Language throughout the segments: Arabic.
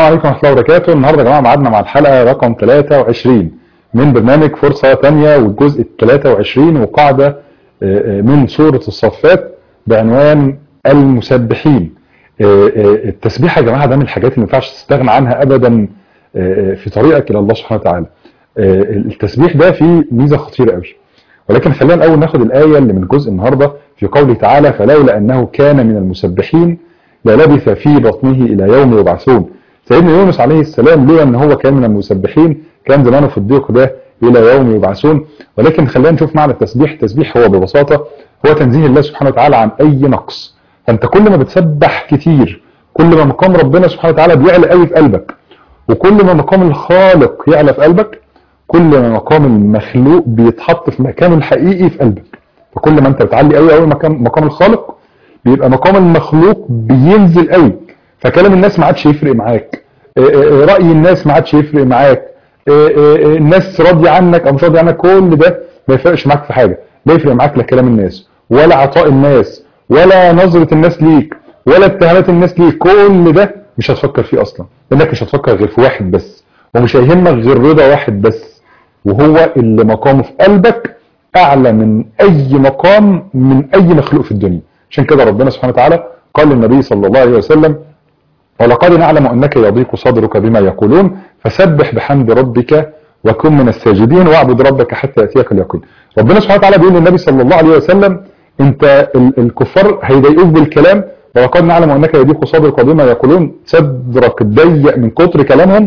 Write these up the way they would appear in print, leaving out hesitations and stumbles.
عليكم ورحمة الله وبركاته. النهارده يا جماعة ميعادنا مع الحلقة رقم 23 من برنامج فرصة تانية، والجزء 23 وقاعدة من سورة الصفات بعنوان المسبحين. التسبيح يا جماعة ده من الحاجات اللي ما ينفعش تستغنى عنها أبدا في طريقك إلى الله سبحانه وتعالى. التسبيح ده فيه ميزة خطيرة قوي، ولكن خلينا الأول ناخد الآية اللي من جزء النهارده في قوله تعالى: فلولا أنه كان من المسبحين للبث في بطنه إلى يوم يبعثون. سيدنا يونس عليه السلام لولا أن هو كان من المسبحين كان زمانه في الضيق ده إلى يوم يبعثون. ولكن خلينا نشوف معنى التسبيح. التسبيح هو ببساطة هو تنزيه الله سبحانه وتعالى عن أي نقص. فأنت كل ما بتسبح كتير كل ما مقام ربنا سبحانه وتعالى بيعلى قوي في قلبك، وكل ما مقام الخالق يعلى في قلبك كل ما مقام المخلوق بيتحط في مكانه الحقيقي في قلبك. فكل ما انت بتعلي قوي قوي مقام الخالق بيبقى مقام المخلوق بينزل قوي. فكلام الناس ما عادش يفرق معاك، رأي الناس ما عادش يفرق معاك، الناس راضية عنك او مش راضية عنك، كل ده ما يفرقش معاك في حاجة. لا يفرق معاك لا كلام الناس ولا عطاء الناس ولا نظرة الناس ليك ولا اتهامات الناس ليك. كل ده مش هتفكر فيه اصلا، لانك مش هتفكر غير في واحد بس، ومش هيهمك غير رضا واحد بس، وهو اللي مقامه في قلبك اعلى من اي مقام من اي مخلوق في الدنيا. عشان كده ربنا سبحانه وتعالى قال للنبي صلى الله عليه وسلم: ولقد نعلم انك يضيق صدرك بما يقولون فسبح بحمد ربك وكن من الساجدين واعبد ربك حتى ياتيك اليقين. ربنا سبحانه وتعالى بيقول للنبي صلى الله عليه وسلم: انت الكفار هيضايقوك بالكلام، ولقد نعلم انك يضيق صدرك بما يقولون، صدرك ضيق من كتر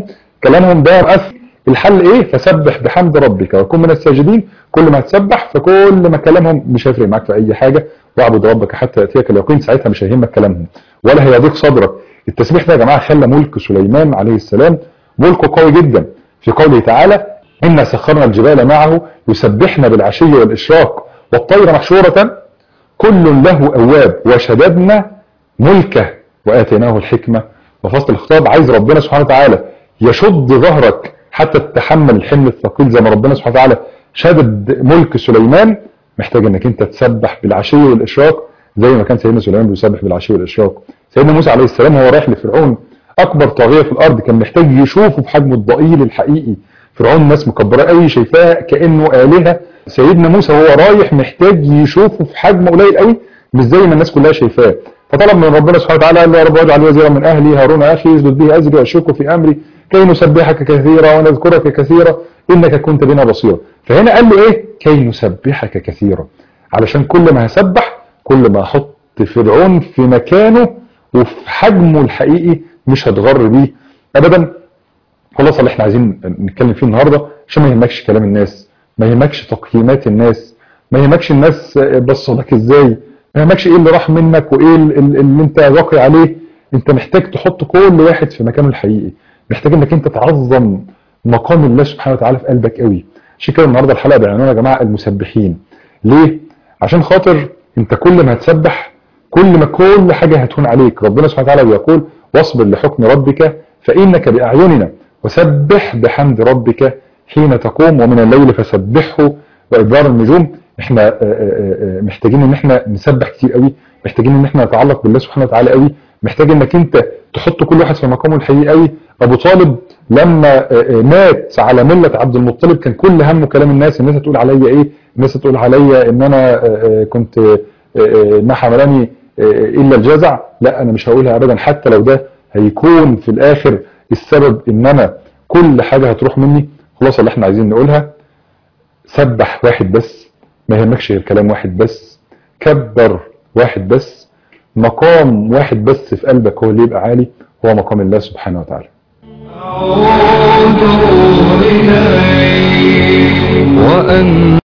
كلامهم ده مقفل. الحل ايه؟ فسبح بحمد ربك وكن من الساجدين. كل ما تسبح فكل ما كلامهم مش هيفرق معاك في اي حاجه، واعبد ربك حتى ياتيك اليقين. ساعتها مش هيهمك كلامهم ولا هيضيق صدرك. التسبيح ده يا جماعه خلى ملك سليمان عليه السلام ملكه قوي جدا. في قوله تعالى: انا سخرنا الجبال معه يسبحن بالعشي والاشراق والطير محشوره كل له اواب وشددنا ملكه واتيناه الحكمه وفصل الخطاب. عايز ربنا سبحانه وتعالى يشد ظهرك حتى تتحمل الحمل الثقيل زي ما ربنا سبحانه وتعالى شدد ملك سليمان. محتاج انك انت تسبح بالعشي والاشراق زي ما كان سيدنا سليمان بيسبح بالعشي والاشراق. سيدنا موسى عليه السلام هو رايح لفرعون اكبر طاغيه في الارض، كان محتاج يشوفه بحجمه الضئيل الحقيقي. فرعون الناس مكبره قوي شايفاه كانه الهه. سيدنا موسى هو رايح محتاج يشوفه في حجمه قليل قوي مش زي ما الناس كلها شايفاه. فطلب من ربنا سبحانه وتعالى قال له: يا رب واجعل وزيرا من اهلي هارون اخي اسدد به ازري واشركه في امري كي نسبحك كثيرا ونذكرك كثيرا انك كنت بنا بصيرا. فهنا قال له ايه؟ كي نسبحك كثيرا، علشان كل ما هسبح كل ما احط فرعون في مكانه وفي حجمه الحقيقي مش هتغر بيه ابدا. خلاص اللي احنا عايزين نتكلم فيه النهارده عشان ما يهمكش كلام الناس، ما يهمكش تقييمات الناس، ما يهمكش الناس بصوا لك ازاي، ما يهمكش ايه اللي راح منك وايه اللي انت واقع عليه. انت محتاج تحط كل واحد في مكانه الحقيقي، محتاج انك انت تعظم مقام الله سبحانه وتعالى في قلبك قوي. عشان كده النهارده الحلقه بعنوان يا جماعه المسبحين. ليه؟ عشان خاطر انت كل ما هتسبح كل ما كل حاجه هتهون عليك. ربنا سبحانه وتعالى بيقول: واصبر لحكم ربك فانك باعيننا وسبح بحمد ربك حين تقوم ومن الليل فسبحه وادبار النجوم. احنا محتاجين ان احنا نسبح كتير قوي، محتاجين ان احنا نتعلق بالله سبحانه وتعالى قوي، محتاج انك انت تحط كل واحد في مقامه الحقيقي قوي. ابو طالب لما مات على مله عبد المطلب كان كل همه كلام الناس. الناس هتقول عليا ايه؟ الناس هتقول عليا ان انا كنت ما حملني الا الجزع. لا، انا مش هقولها ابدا، حتى لو ده هيكون في الاخر السبب ان انا كل حاجه هتروح مني. خلاص اللي احنا عايزين نقولها: سبح واحد بس، ما يهمكش غير كلام واحد بس، كبر واحد بس، مقام واحد بس في قلبك هو اللي يبقى عالي، هو مقام الله سبحانه وتعالى. أعوذ إليك وأن